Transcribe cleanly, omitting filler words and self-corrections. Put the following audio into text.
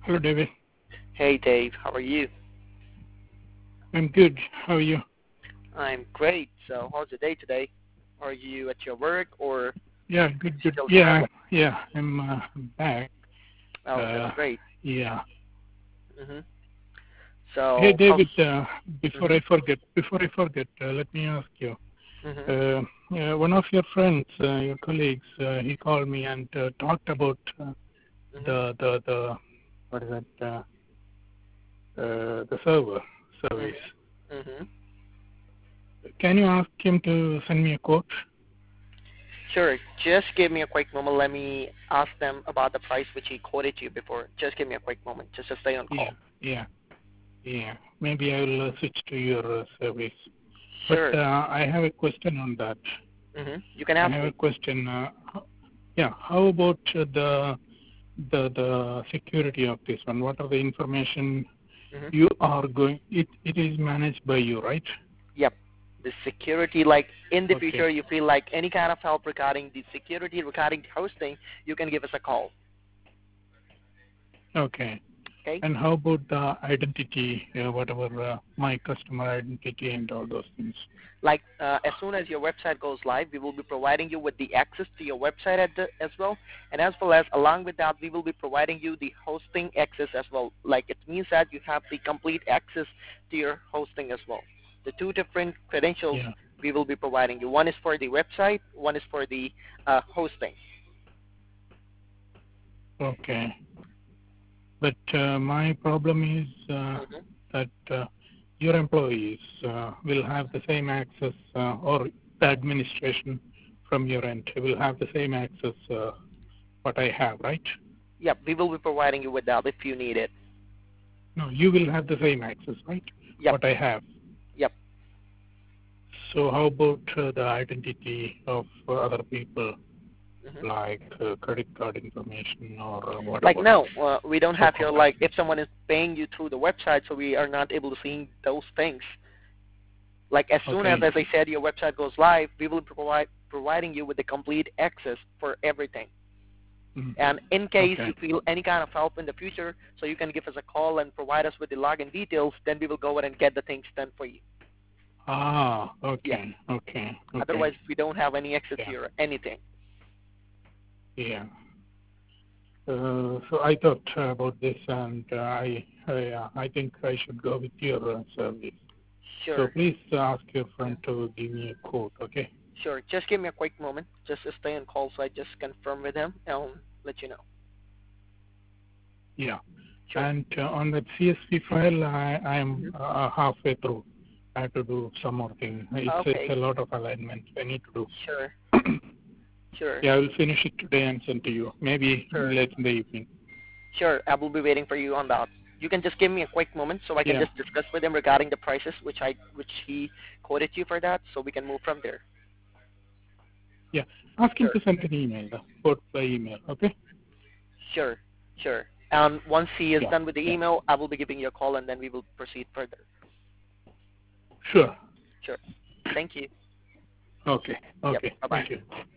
Hello, David. Hey Dave, how are you? I'm good. How are you? I'm great. So how's your day today? Are you at your work or Yeah, good, good. still Yeah, traveling? yeah. I'm back. Oh, that's Uh, great. yeah. Mhm. Hey, So how's David. Before mhm I forget, let me ask you. mhm One of your friends, your colleagues, he called me and talked about mhm the what is that? The server mhm service. mhm. Can you ask him to send me a quote? Sure. Just give me a quick moment. Let me ask them about the price which he quoted you before. Just give me a quick moment. Just to stay on Yeah, call. yeah, yeah. Maybe I will switch to your service. But Sure. I have a question on that. You can I ask have a me. question. Yeah, how about the security of this one? What are the information Mhm. you are going? It is managed by you, right? Yep. The security, like in the Okay, future, you feel like any kind of help regarding the security, regarding the hosting, you can give us a call. okay. Okay. And how about the identity, whatever my customer identity and all those things? Like as soon as your website goes live, we will be providing you with the access to your website as well, and as well as along with that, we will be providing you the hosting access as well. Like it means that you have the complete access to your hosting as well. The two different credentials Yeah, we will be providing you. One is for the website, one is for the hosting. okay. But my problem is hmm that your employees will have the same access, or the administration from your end will have the same access what I have, right? Yep, we will be providing you with that if you need it. No, you will have the same access, right? Yep, What I have. yep. So how about the identity of other people, hmm like credit card information or Like whatever? no, we don't have your So-called like access. if someone is paying you through the website, so we are not able to see those things. Like as soon Okay. as I said, your website goes live, we will providing you with the complete access for everything. Mm. And in case Okay. you feel any kind of help in the future, so you can give us a call and provide us with the login details, then we will go ahead and get the things done for you. Ah, Yeah. okay, okay, okay. Otherwise, we don't have any access to Yeah, your anything. yeah. So I thought about this, and I think I should go with your service. So Sure, please ask your friend to give me a quote, okay? sure. Just give me a quick moment. Just stay on call, so I just confirm with him and I'll let you know. Yeah. Sure. And on that CSV file, I am hmm halfway through. I have to do some more thing. It's Okay. a lot of alignment I need to Sure. do. Sure. Yeah, I will finish it today and send to you. Maybe Sure. late in the evening. Sure. I will be waiting for you on that. You can just give me a quick moment so I can Yeah, just discuss with him regarding the prices which he quoted you for that, so we can move from there. yeah. Ask him Sure. to send an email, the quote by email, okay? Sure. Sure. And once he is Yeah, done with the yeah. email, I will be giving you a call and then we will proceed further. Sure. Sure. Thank you. Okay. Yep. Okay. Bye bye. Thank you.